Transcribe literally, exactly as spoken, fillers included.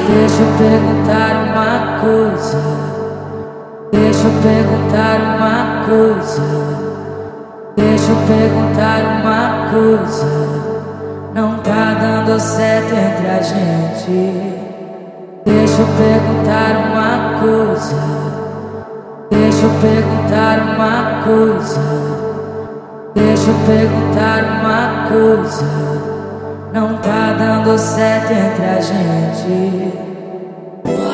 Deixa eu perguntar uma coisa. Deixa eu perguntar uma coisa. Deixa eu perguntar uma coisa. Não tá dando certo entre a gente. Deixa eu perguntar uma coisa. Deixa eu perguntar uma coisa. Deixa eu perguntar uma coisa. Não tá dando certo entre a gente.